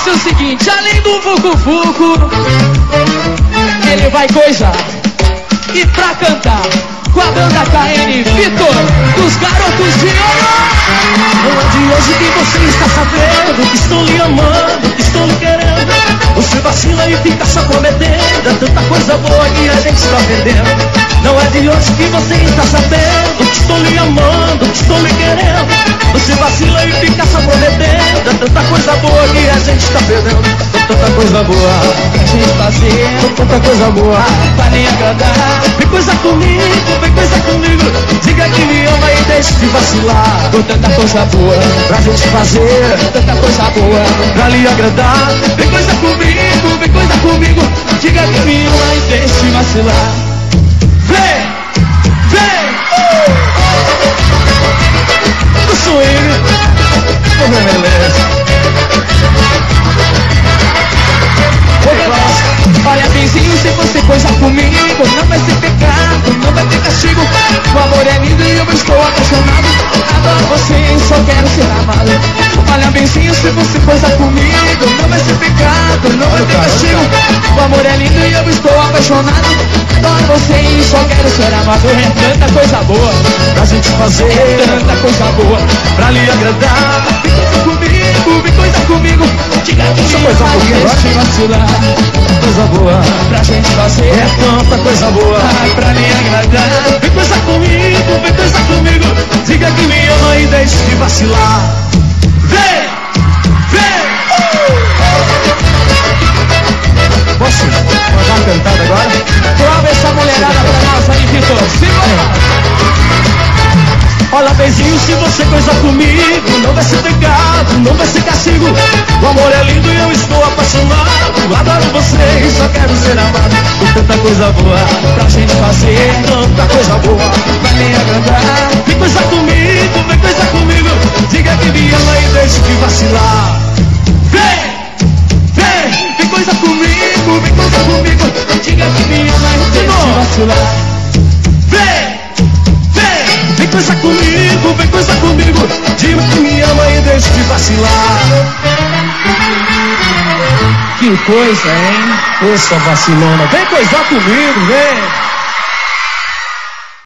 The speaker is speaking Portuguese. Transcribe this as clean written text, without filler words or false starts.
ser o seguinte, além do vucu-vucu, ele vai coisar. E pra cantar, com a banda KN Vitor, dos Garotos de Ouro. Não é de hoje que você está sabendo que estou lhe amando, que estou lhe querendo. Você vacila e fica só prometendo, é tanta coisa boa que a gente está perdendo. Não é de hoje que você está sabendo que estou lhe amando, que estou lhe querendo. Você vacila e fica só prometendo, é tanta coisa boa que a gente está perdendo. Tanta coisa boa A gente fazendo tanta coisa boa pra lhe agradar. Vem coisa comigo, vem coisa comigo. Diga que me ama e deixe de vacilar. Com tanta coisa boa Pra gente fazer, tanta coisa boa pra lhe agradar. Vem coisa comigo, vem coisa comigo. Diga que me ama e deixe de vacilar. Vem, vem. Do swing, do beleza. Olha benzinho, se você coisa comigo, não vai ser pecado, não vai ter castigo. O amor é lindo e eu estou apaixonado. Adoro você e só quero ser amado. Olha benzinho, se você coisa comigo, não vai ser pecado, não vai ter castigo. O amor é lindo e eu estou apaixonado. Adoro você e só quero ser amado. É tanta coisa boa Pra gente fazer, tanta coisa boa pra lhe agradar. Vem coisa comigo, vem coisa comigo. Diga que me coisa vai comigo, deixe vacilar. Coisa boa, Pra gente fazer é tanta coisa boa. pra lhe agradar. Vem coisa comigo, vem coisa comigo. Diga que me ama e deixe de vacilar. Vem, vem. Posso mandar uma cantada agora? Prova essa mulherada pra nós aí, Vitor. Segura! Olha, beijinho, se você coisa comigo, não vai ser pecado, não vai ser castigo. O amor é lindo e eu estou apaixonado. Adoro você e só quero ser amado. Com tanta coisa boa Pra gente fazer tanta coisa boa. pra lhe agradar. Vem coisa comigo, vem coisa comigo. Diga que me ama e deixe de vacilar. Vem, vem, vem coisa comigo, vem coisa comigo. Diga que me ama e deixe de vacilar. Vem, vem, vem coisa comigo, vem coisa comigo. Diga que me ama e deixe de vacilar. Que coisa, hein? Essa vacilona, vem coisar comigo, vem.